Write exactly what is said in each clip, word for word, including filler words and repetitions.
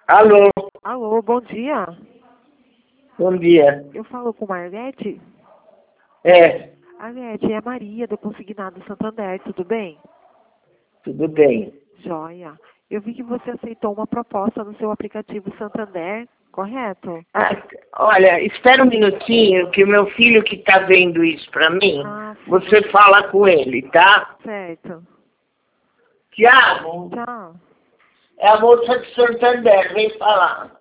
Alô, Alô, bom dia. bom dia. Eu falo com Marlete? É, Marlete, é a Maria do Consignado Santander, tudo bem? tudo bem. Joia. Eu vi que você aceitou uma proposta no seu aplicativo Santander, correto? Ah, olha, espera um minutinho que o meu filho que está vendo isso para mim, Ah, sim. você fala com ele, tá? Certo. Tiago, Tchau. é a moça de Santander, vem falar.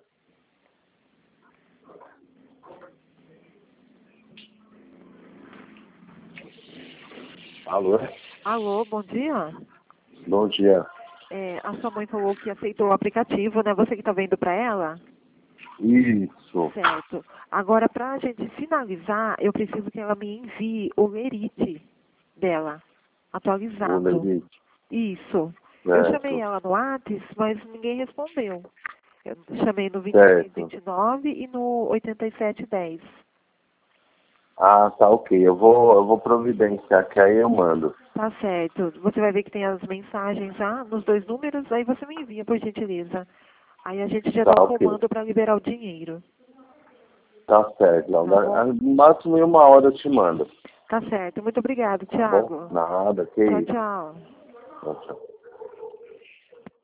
Alô? Alô, bom dia. Bom dia. É, a sua mãe falou que aceitou o aplicativo, né? Você que está vendo para ela? Isso. Certo. Agora, para a gente finalizar, eu preciso que ela me envie o lerite dela, O atualizado. Lerite. Isso. Eu Certo. chamei ela no Whats, mas ninguém respondeu. Eu chamei no vinte e seis vinte e nove e no oitenta e sete dez. Ah, tá ok. Eu vou, eu vou providenciar, que aí eu mando. Tá certo. Você vai ver que tem as mensagens já nos dois números, aí você me envia, por gentileza. Aí a gente já Tá dá o ok. comando para liberar o dinheiro. Tá certo. Não, Tá bom? no máximo em uma hora eu te mando. Tá certo. Muito obrigado, Tá bom? Thiago. Nada, que Tchau, isso. tchau. Tchau, tchau.